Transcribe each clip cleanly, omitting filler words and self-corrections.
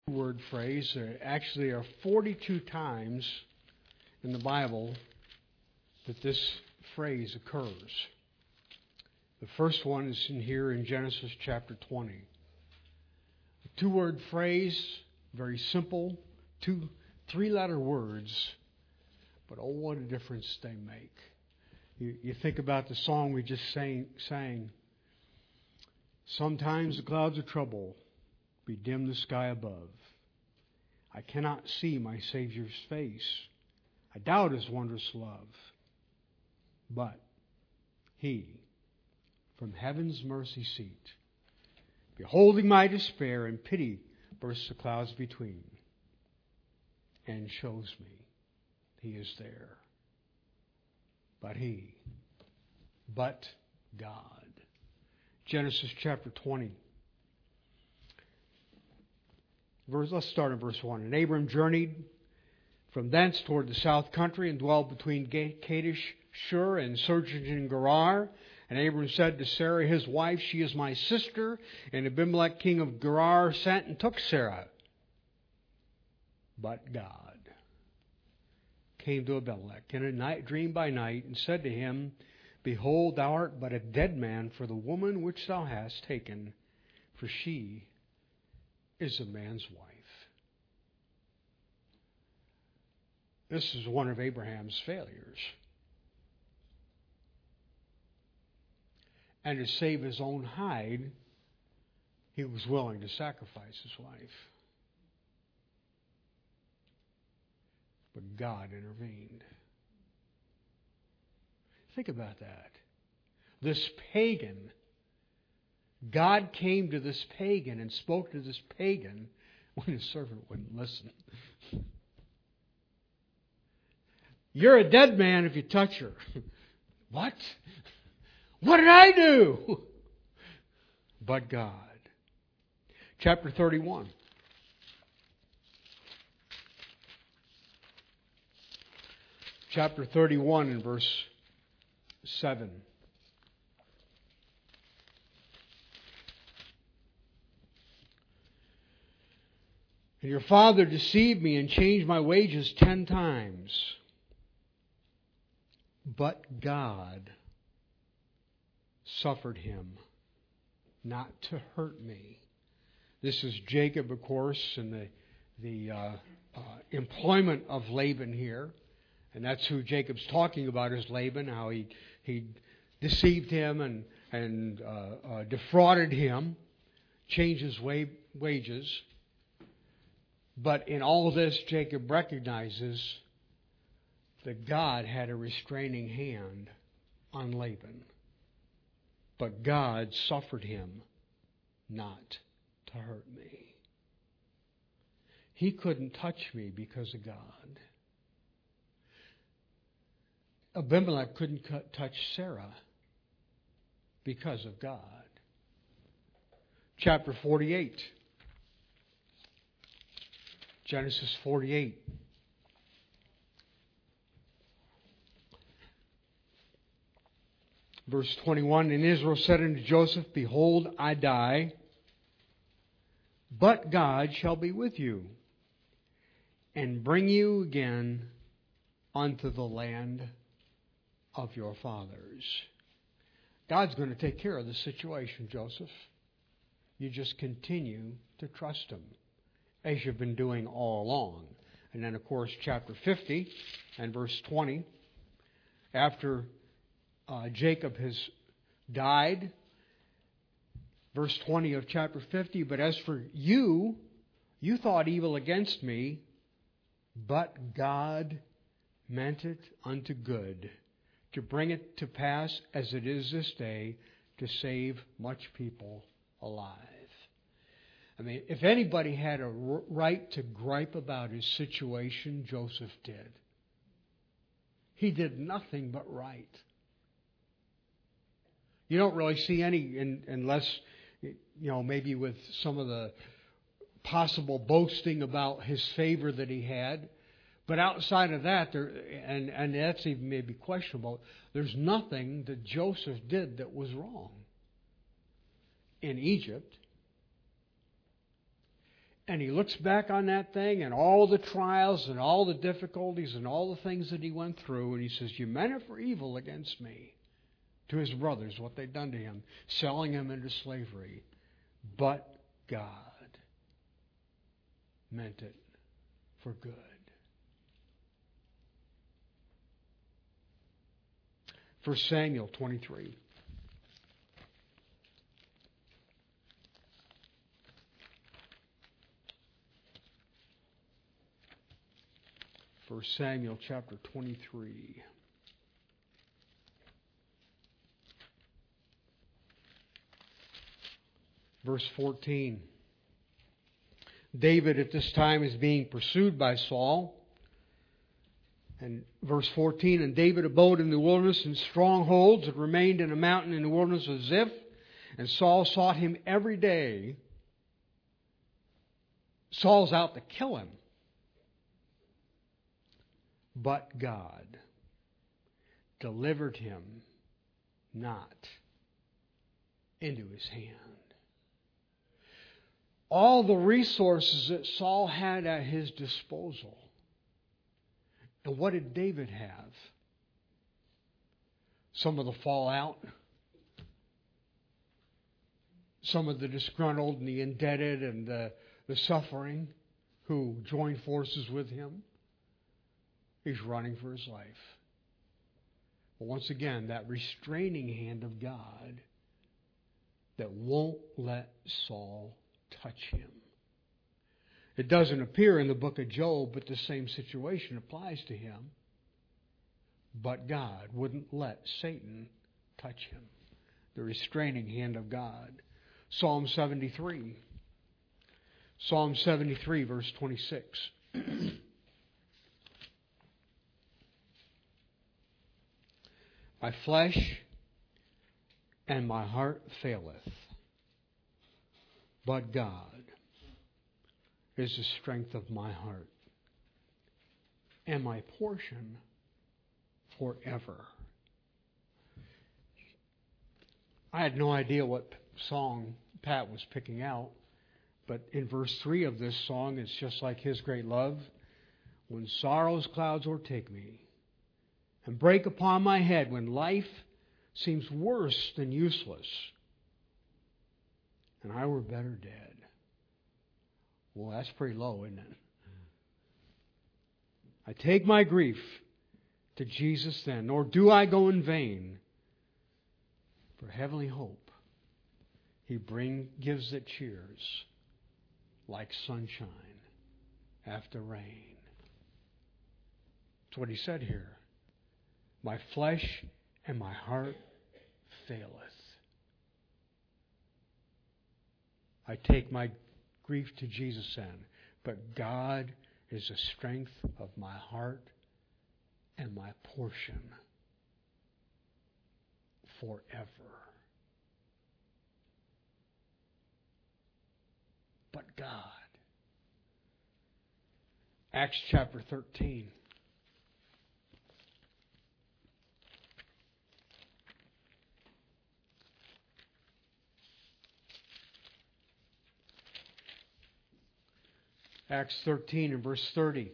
word phrase. There actually are 42 times in the Bible that this phrase occurs. The first one is here in Genesis chapter 20. A two-word phrase, very simple, three-letter words, but oh, what a difference they make. You think about the song we just sang. Sometimes the clouds of trouble bedim the sky above. I cannot see my Savior's face. I doubt His wondrous love. But He, from heaven's mercy seat, beholding my despair, in pity bursts the clouds between, and shows me He is there. But God. Genesis chapter 20. Let's start in verse 1. And Abram journeyed from thence toward the south country and dwelled between Kadesh, Shur, and sojourned in Gerar. And Abram said to Sarah his wife, She is my sister. And Abimelech king of Gerar sent and took Sarah. But God came to Abimelech in a night, dream by night, and said to him, Behold, thou art but a dead man for the woman which thou hast taken, for she is a man's wife. This is one of Abraham's failures. And to save his own hide, he was willing to sacrifice his wife. But God intervened. Think about that. This pagan, God came to this pagan and spoke to this pagan when his servant wouldn't listen. You're a dead man if you touch her. What? What did I do? But God. Chapter 31. Chapter 31 and verse 7. And your father deceived me and changed my wages 10 times. But God suffered him not to hurt me. This is Jacob, of course, and the employment of Laban here. And that's who Jacob's talking about, is Laban, how he deceived him and defrauded him, changed his wages. But in all this, Jacob recognizes that God had a restraining hand on Laban. But God suffered him not to hurt me. He couldn't touch me because of God. Abimelech couldn't touch Sarah because of God. Chapter 48. Genesis 48. Verse 21, And Israel said unto Joseph, Behold, I die, but God shall be with you, and bring you again unto the land of your fathers. God's going to take care of the situation, Joseph. You just continue to trust Him, as you've been doing all along. And then, of course, chapter 50 and verse 20, after Jacob has died, verse 20 of chapter 50, But as for you, you thought evil against me, but God meant it unto good, to bring it to pass as it is this day, to save much people alive. I mean, if anybody had a right to gripe about his situation, Joseph did. He did nothing but right. You don't really see any, unless, maybe with some of the possible boasting about his favor that he had. But outside of that, and that's even maybe questionable, there's nothing that Joseph did that was wrong in Egypt. And he looks back on that thing and all the trials and all the difficulties and all the things that he went through, and he says, you meant it for evil against me. To his brothers, what they'd done to him, selling him into slavery. But God meant it for good. 1 Samuel 23. First Samuel chapter 23. Verse 14. David at this time is being pursued by Saul. And verse 14, and David abode in the wilderness in strongholds that remained in a mountain in the wilderness of Ziph. And Saul sought him every day. Saul's out to kill him. But God delivered him not into his hand. All the resources that Saul had at his disposal. And what did David have? Some of the fallout. Some of the disgruntled and the indebted and the suffering who joined forces with him. He's running for his life. But once again, that restraining hand of God that won't let Saul touch him. It doesn't appear in the book of Job, but the same situation applies to him. But God wouldn't let Satan touch him. The restraining hand of God. Psalm 73. Psalm 73, verse 26. My flesh and my heart faileth, but God is the strength of my heart and my portion forever. I had no idea what song Pat was picking out, but in verse 3 of this song, it's just like His great love. When sorrow's clouds o'ertake me and break upon my head, when life seems worse than useless, and I were better dead. Well, that's pretty low, isn't it? I take my grief to Jesus then, nor do I go in vain. For heavenly hope, He gives it cheers like sunshine after rain. That's what He said here. My flesh and my heart faileth. I take my grief to Jesus then, but God is the strength of my heart and my portion forever. But God. Acts chapter 13. Acts 13 and verse 30.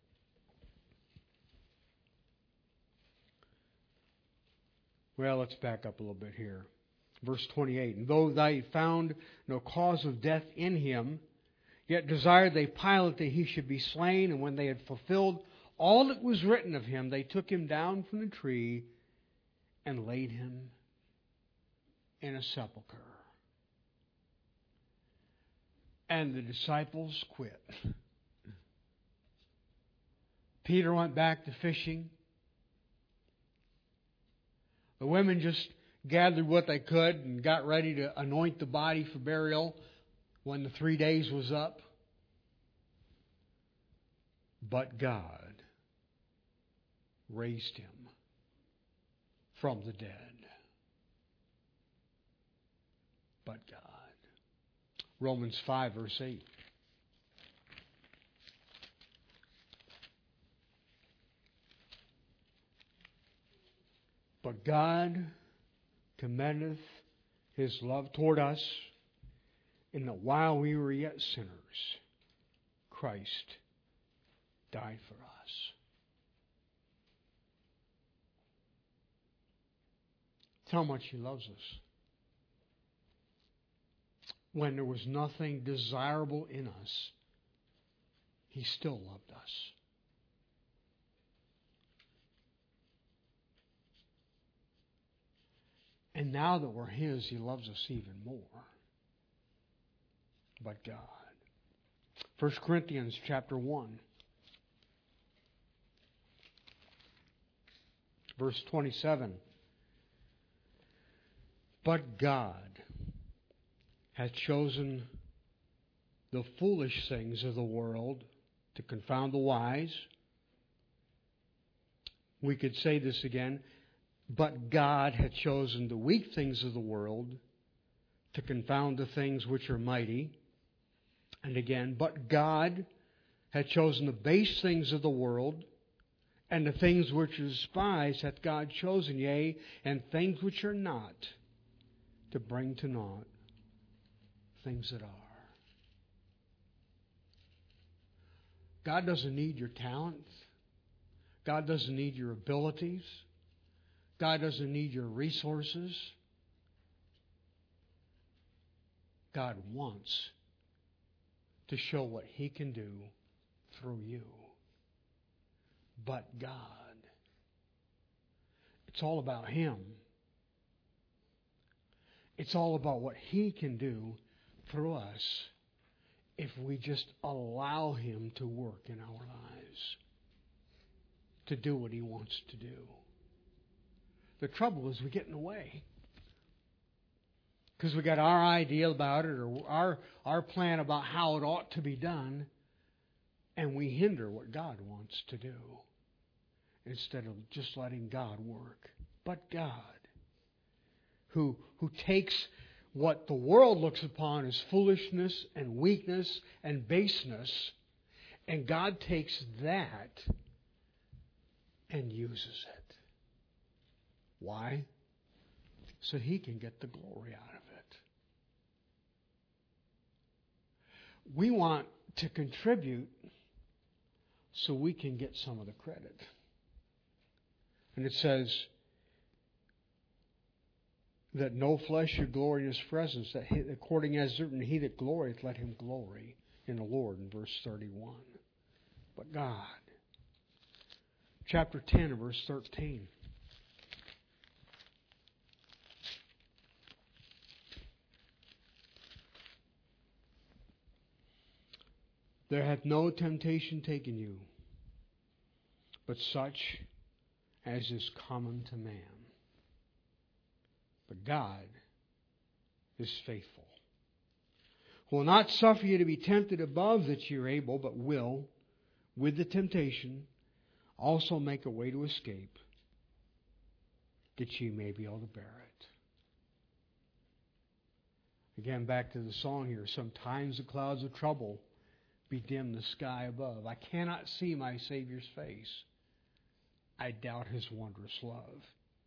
Well, let's back up a little bit here. Verse 28. And though they found no cause of death in him, yet desired they Pilate that he should be slain. And when they had fulfilled all that was written of him, they took him down from the tree and laid him in a sepulchre. And the disciples quit. Peter went back to fishing. The women just gathered what they could and got ready to anoint the body for burial when the 3 days was up. But God raised him from the dead. But God. Romans 5, verse 8. But God commendeth His love toward us, in that while we were yet sinners, Christ died for us. That's how much He loves us. When there was nothing desirable in us, He still loved us. And now that we're His, He loves us even more. But God. 1 Corinthians chapter 1. Verse 27. But God hath chosen the foolish things of the world to confound the wise. We could say this again. But God hath chosen the weak things of the world to confound the things which are mighty. And again, but God hath chosen the base things of the world, and the things which are despised hath God chosen, yea, and things which are not, to bring to naught things that are. God doesn't need your talent. God doesn't need your abilities. God doesn't need your resources. God wants to show what He can do through you. But God. It's all about Him. It's all about what He can do through us if we just allow Him to work in our lives, to do what He wants to do. The trouble is we get in the way. Because we got our idea about it or our plan about how it ought to be done, and we hinder what God wants to do instead of just letting God work. But God, who takes what the world looks upon as foolishness and weakness and baseness, and God takes that and uses it. Why? So He can get the glory out of it. We want to contribute so we can get some of the credit. And it says that no flesh should glory in His presence, that according as written, he that glorieth, let him glory in the Lord, in verse 31. But God. Chapter 10 and verse 13. There hath no temptation taken you, but such as is common to man. But God is faithful, who will not suffer you to be tempted above that ye are able, but will, with the temptation, also make a way to escape, that ye may be able to bear it. Again, back to the song here. Sometimes the clouds of trouble bedim the sky above. I cannot see my Savior's face. I doubt His wondrous love.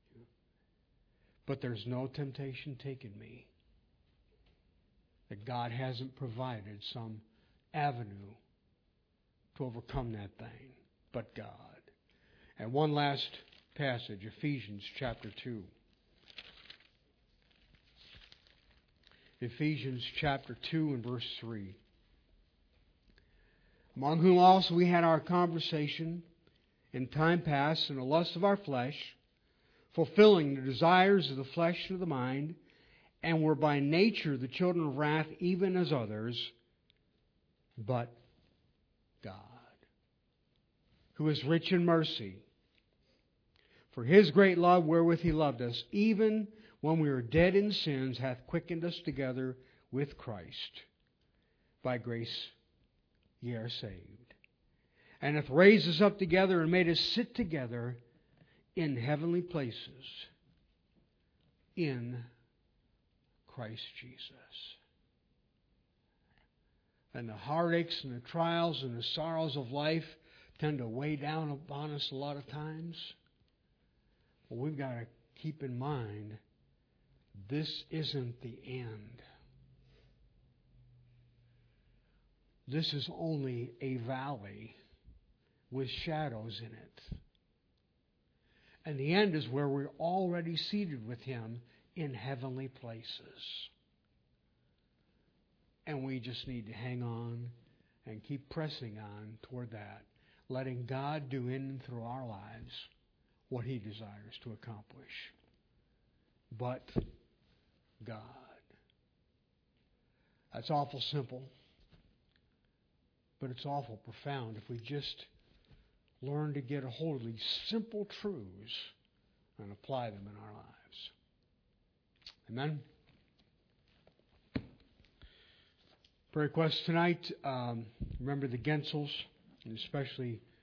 But there's no temptation taken me that God hasn't provided some avenue to overcome that thing, but God. And one last passage, Ephesians chapter 2. Ephesians chapter 2 and verse 3. Among whom also we had our conversation in time past in the lust of our flesh, fulfilling the desires of the flesh and of the mind, and were by nature the children of wrath, even as others, but God, who is rich in mercy, for His great love wherewith He loved us, even when we were dead in sins, hath quickened us together with Christ. By grace ye are saved, and hath raised us up together and made us sit together in heavenly places in Christ Jesus. And the heartaches and the trials and the sorrows of life tend to weigh down upon us a lot of times. But we've got to keep in mind, this isn't the end. this is only a valley with shadows in it. And the end is where we're already seated with Him in heavenly places. And we just need to hang on and keep pressing on toward that, letting God do in and through our lives what He desires to accomplish. But God. That's awful simple, but it's awful profound if we just learn to get a hold of these simple truths and apply them in our lives. Amen? Prayer request tonight. Remember the Gensels, and especially